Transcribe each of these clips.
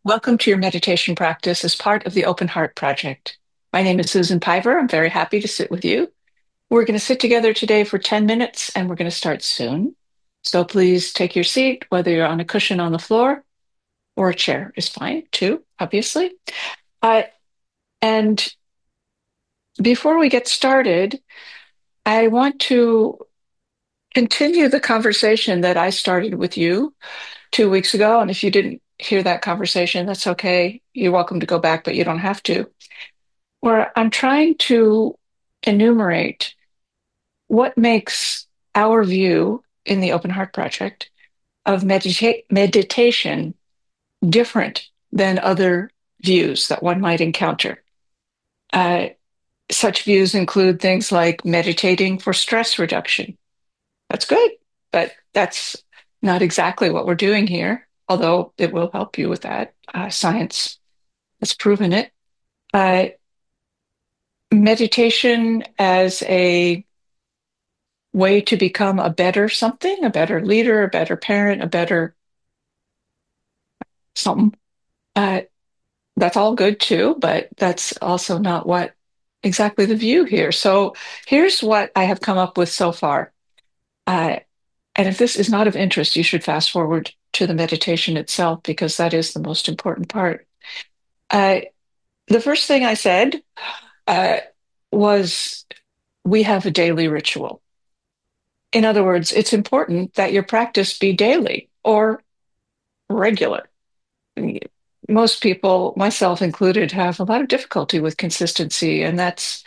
Welcome to your meditation practice as part of the Open Heart Project. My name is Susan Piver. I'm very happy to sit with you. We're going to sit together today for 10 minutes and we're going to start soon. So please take your seat, whether you're on a cushion on the floor or a chair is fine too, obviously. Uh, and before we get started, I want to continue the conversation that I started with you 2 weeks ago. And if you didn't hear that conversation, that's okay. You're welcome to go back, but you don't have to. Where I'm trying to enumerate what makes our view in the Open Heart Project of meditation different than other views that one might encounter. Uh, Such views include things like meditating for stress reduction. That's good, but that's not exactly what we're doing here, although it will help you with that. Science has proven it. Uh, Meditation as a way to become a better something, a better leader, a better parent, a better something. Uh, that's all good too, but that's also not what exactly the view here. So here's what I have come up with so far. Uh, and if this is not of interest, you should fast forward to the meditation itself because that is the most important part. Uh, the first thing I said uh, was we have a daily ritual. In other words, it's important that your practice be daily or regular. Most people, myself included, have a lot of difficulty with consistency, and that's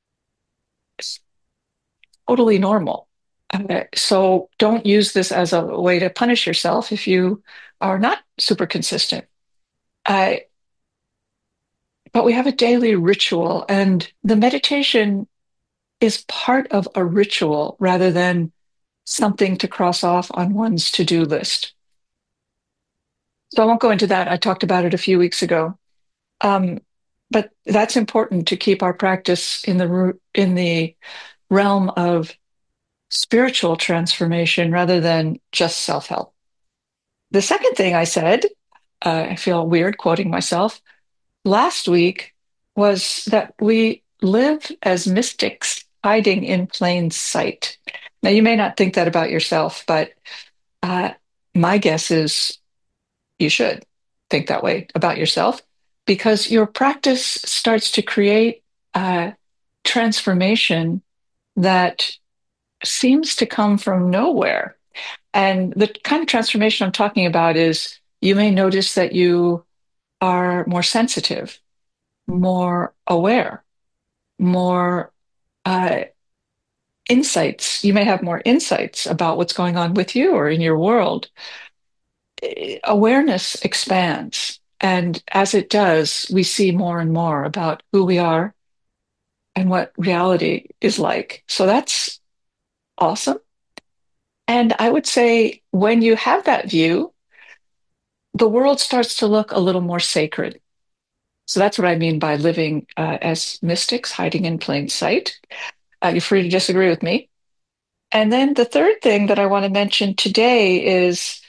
totally normal. So don't use this as a way to punish yourself if you are not super consistent. Uh, but we have a daily ritual, and the meditation is part of a ritual rather than something to cross off on one's to-do list. So I won't go into that. I talked about it a few weeks ago. Um, but that's important to keep our practice in the realm of spiritual transformation rather than just self-help. The second thing I said, I feel weird quoting myself, last week was that we live as mystics hiding in plain sight. Now, you may not think that about yourself, but uh, my guess is you should think that way about yourself because your practice starts to create a transformation that seems to come from nowhere. And the kind of transformation I'm talking about is you may notice that you are more sensitive, more aware, more uh, insights. You may have more insights about what's going on with you or in your world. Awareness expands. And as it does, we see more and more about who we are and what reality is like. So that's awesome. And I would say when you have that view, the world starts to look a little more sacred. So that's what I mean by living as mystics, hiding in plain sight. You're free to disagree with me. And then the third thing that I want to mention today is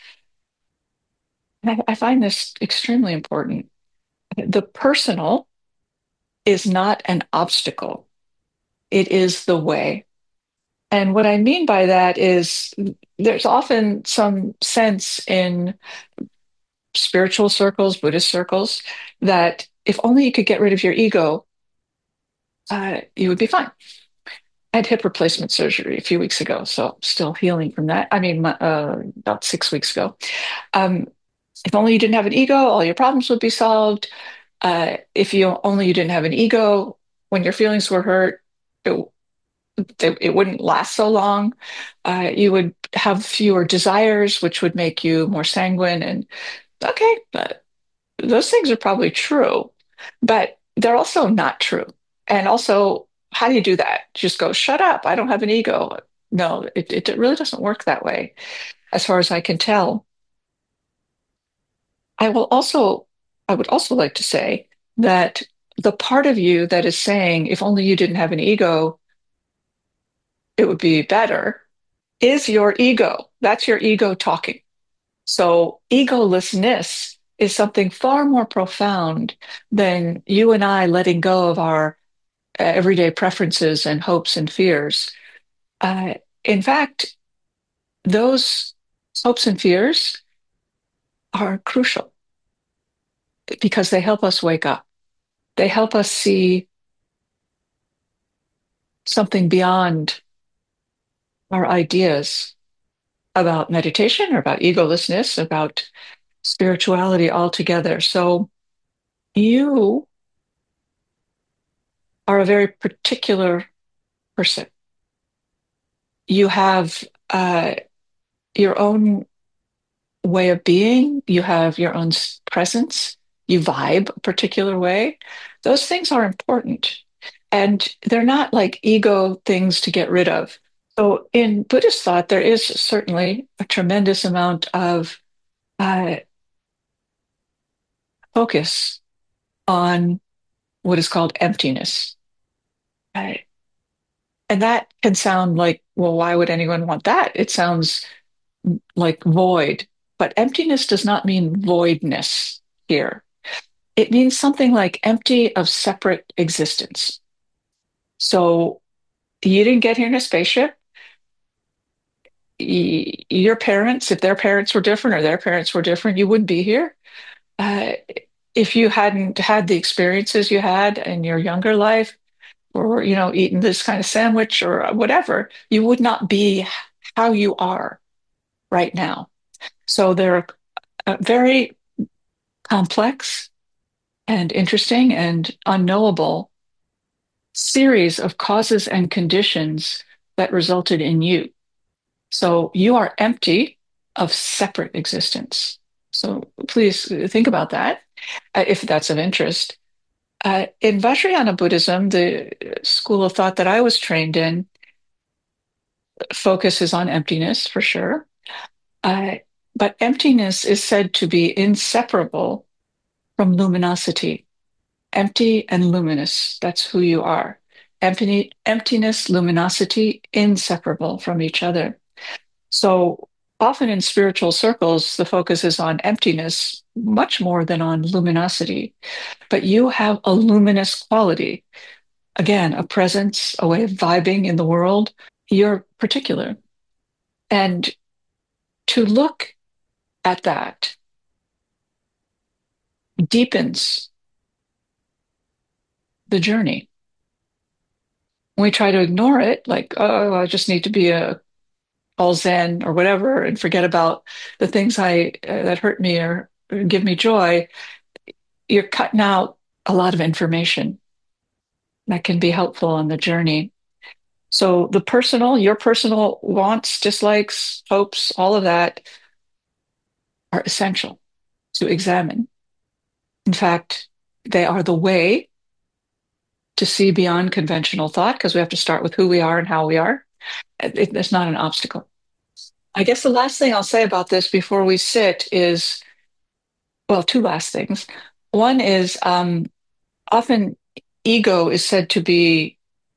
I find this extremely important. The personal is not an obstacle, it is the way. And what I mean by that is there's often some sense in spiritual circles, Buddhist circles, that if only you could get rid of your ego, you would be fine. I had hip replacement surgery a few weeks ago, so still healing from that. I mean, about 6 weeks ago. Um, if only you didn't have an ego, all your problems would be solved. If you only you didn't have an ego, when your feelings were hurt, it, it wouldn't last so long. You would have fewer desires, which would make you more sanguine. And okay, but those things are probably true, but they're also not true. And also, how do you do that? Just go, shut up. I don't have an ego. No, it really doesn't work that way, as far as I can tell. I will also, I would also like to say that the part of you that is saying, if only you didn't have an ego, it would be better, is your ego. That's your ego talking. So egolessness is something far more profound than you and I letting go of our everyday preferences and hopes and fears. Uh, in fact, those hopes and fears are crucial because they help us wake up. They help us see something beyond our ideas about meditation or about egolessness, about spirituality altogether. So you are a very particular person. You have your own way of being, you have your own presence, you vibe a particular way. Those things are important. And they're not like ego things to get rid of. So in Buddhist thought, there is certainly a tremendous amount of uh, focus on what is called emptiness. Uh, and that can sound like, well, why would anyone want that? It sounds like void. But emptiness does not mean voidness here. It means something like empty of separate existence. So you didn't get here in a spaceship. Your parents, if their parents were different or their parents were different, you wouldn't be here. Uh, if you hadn't had the experiences you had in your younger life, or eaten this kind of sandwich or whatever, you would not be how you are right now. So they're very complex and interesting and unknowable series of causes and conditions that resulted in you. So you are empty of separate existence. So please think about that if that's of interest. In Vajrayana Buddhism, the school of thought that I was trained in focuses on emptiness for sure. Uh, but emptiness is said to be inseparable from luminosity. Empty and luminous, that's who you are. Emptiness, luminosity, inseparable from each other. So often in spiritual circles, the focus is on emptiness much more than on luminosity. But you have a luminous quality. Again, a presence, a way of vibing in the world. You're particular. And to look at that deepens the journey. When we try to ignore it, like, oh, I just need to be a all Zen or whatever, and forget about the things I that hurt me or give me joy, you're cutting out a lot of information that can be helpful on the journey. So the personal, your personal wants, dislikes, hopes, all of that are essential to examine. In fact, they are the way to see beyond conventional thought because we have to start with who we are and how we are. It's not an obstacle. I guess the last thing I'll say about this before we sit is, well, two last things. One is often ego is said to be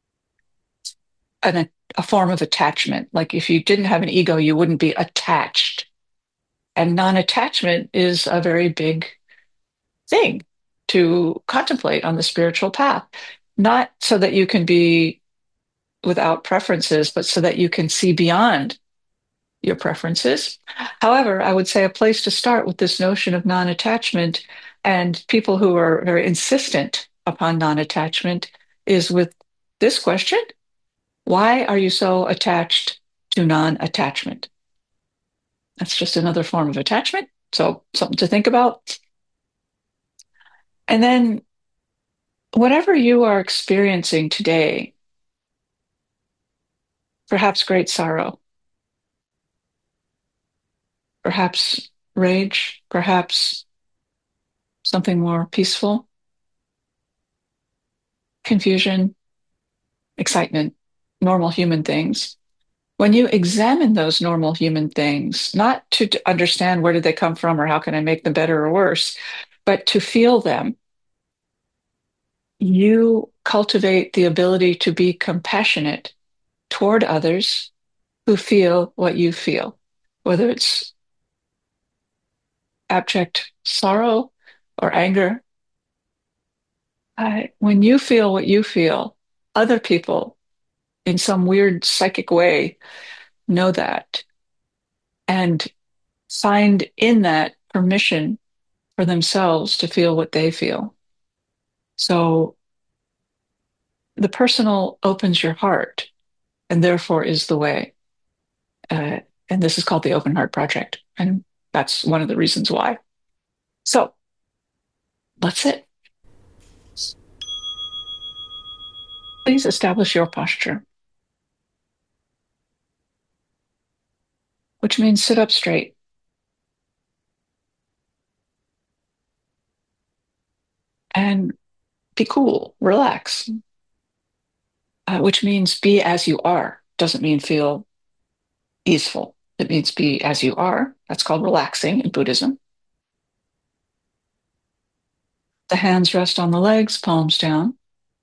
a form of attachment. Like if you didn't have an ego, you wouldn't be attached. And non-attachment is a very big thing to contemplate on the spiritual path. Not so that you can be without preferences, but so that you can see beyond your preferences. However, I would say a place to start with this notion of non attachment and people who are very insistent upon non attachment is with this question: why are you so attached to non attachment? That's just another form of attachment. So, something to think about. And then, whatever you are experiencing today, perhaps great sorrow, perhaps rage, perhaps something more peaceful, confusion, excitement, normal human things. When you examine those normal human things, not to understand where did they come from or how can I make them better or worse, but to feel them, you cultivate the ability to be compassionate toward others who feel what you feel, whether it's abject sorrow or anger. When you feel what you feel, other people in some weird psychic way know that and find in that permission for themselves to feel what they feel. So the personal opens your heart and therefore is the way. Uh, and this is called the Open Heart Project. And that's one of the reasons why. So that's it. Please establish your posture, which means sit up straight and be cool, relax, which means be as you are. Doesn't mean feel easeful. It means be as you are. That's called relaxing in Buddhism. The hands rest on the legs, palms down.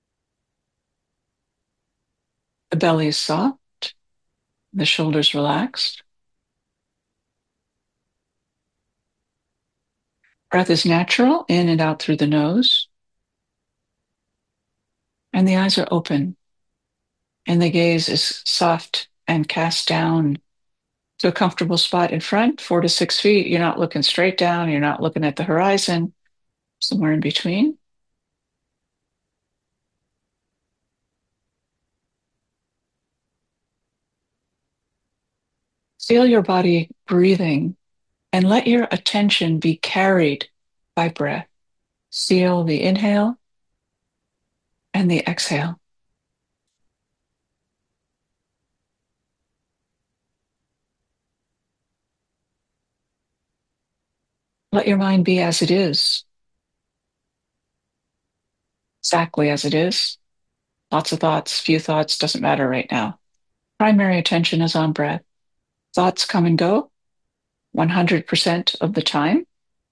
The belly is soft, the shoulders relaxed. Breath is natural, in and out through the nose. And the eyes are open, and the gaze is soft and cast down to a comfortable spot in front, 4 to 6 feet. You're not looking straight down, you're not looking at the horizon, somewhere in between. Feel your body breathing and let your attention be carried by breath. Feel the inhale and the exhale. Let your mind be as it is, exactly as it is. Lots of thoughts, few thoughts, doesn't matter right now. Primary attention is on breath. Thoughts come and go 100% of the time.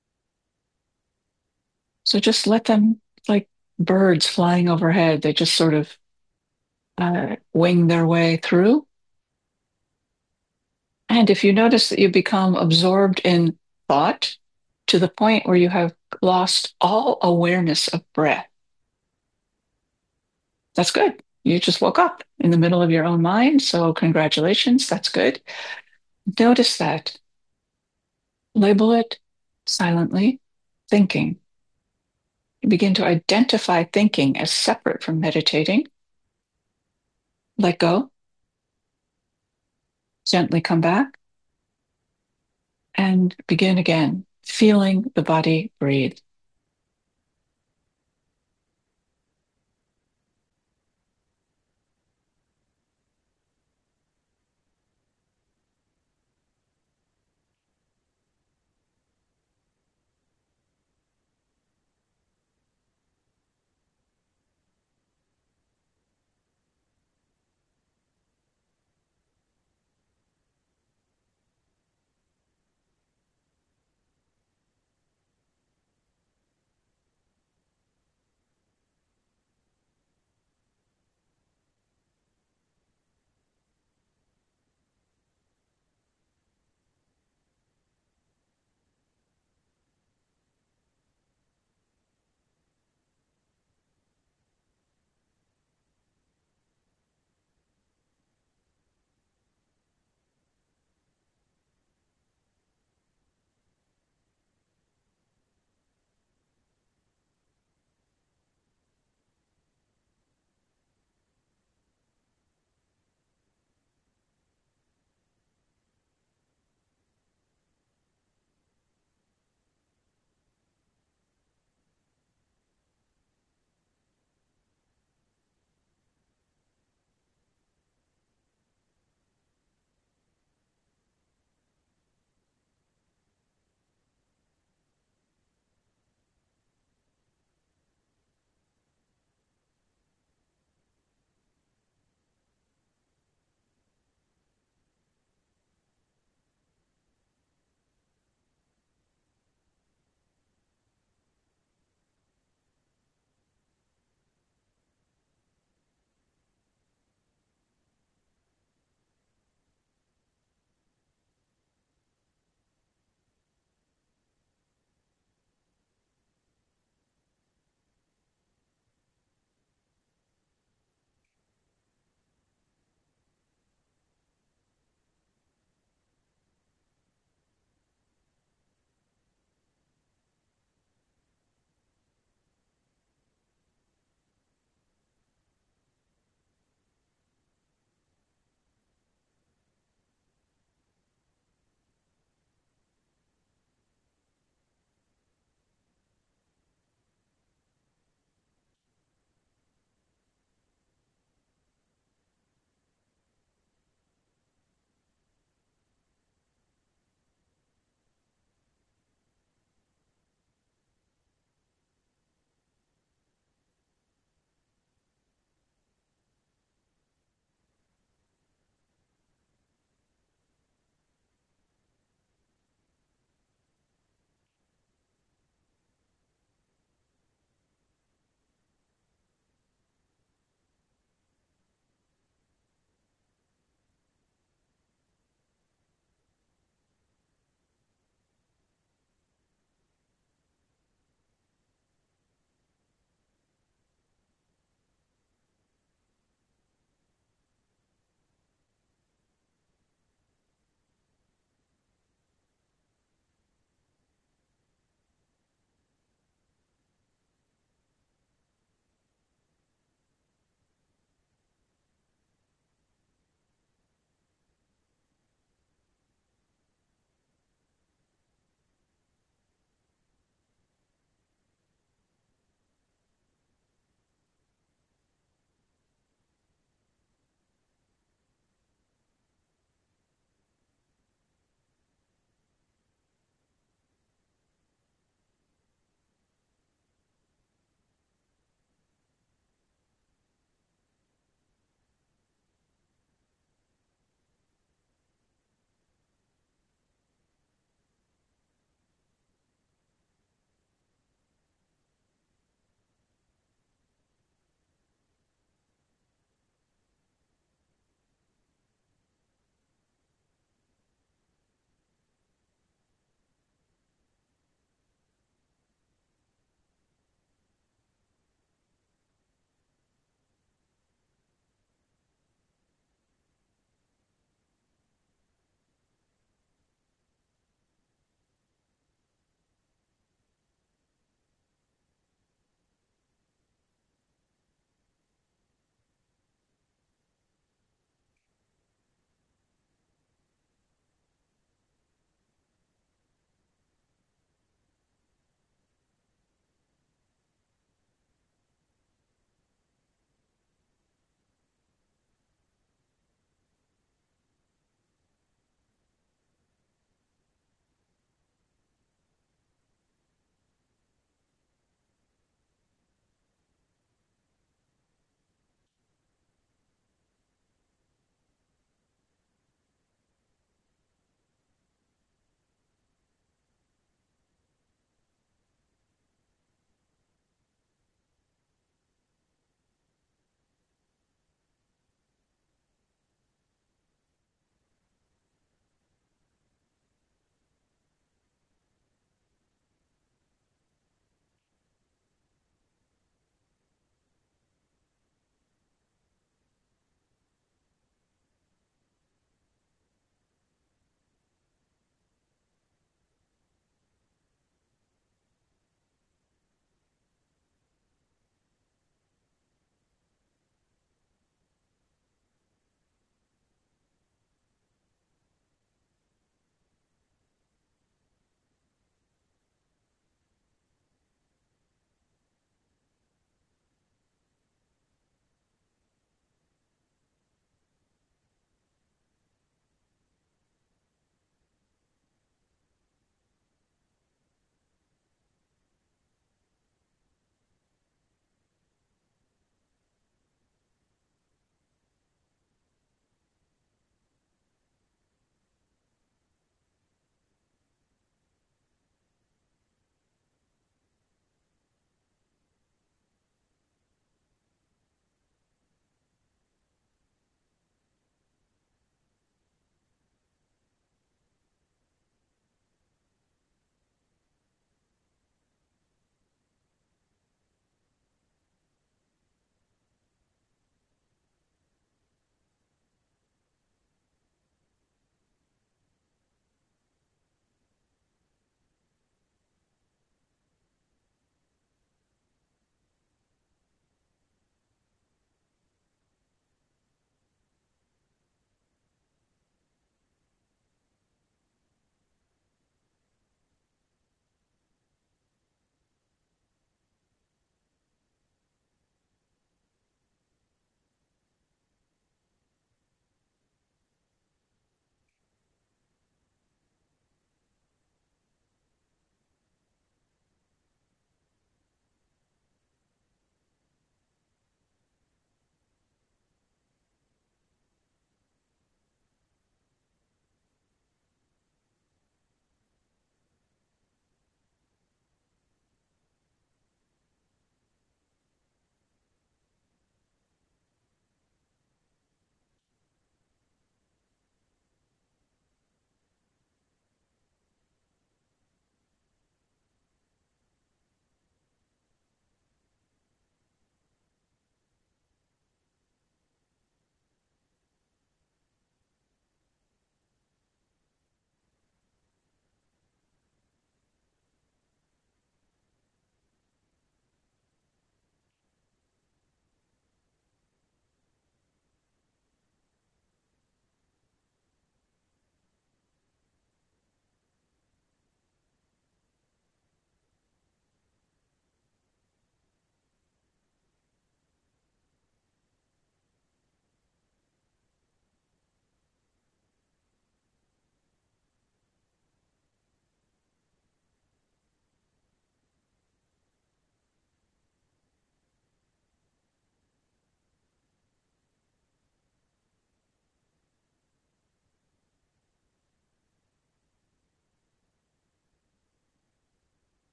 So just let them, like birds flying overhead, they just sort of wing their way through. And if you notice that you become absorbed in thought to the point where you have lost all awareness of breath, that's good. You just woke up in the middle of your own mind. So, congratulations, that's good. Notice that. Label it silently, thinking. You begin to identify thinking as separate from meditating. Let go, gently come back, and begin again, feeling the body breathe.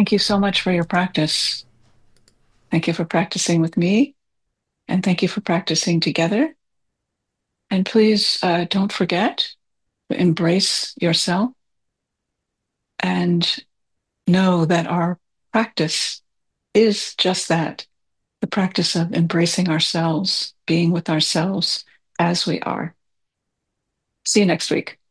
Thank you so much for your practice. Thank you for practicing with me, and thank you for practicing together. And please don't forget to embrace yourself and know that our practice is just that, the practice of embracing ourselves, being with ourselves as we are. See you next week.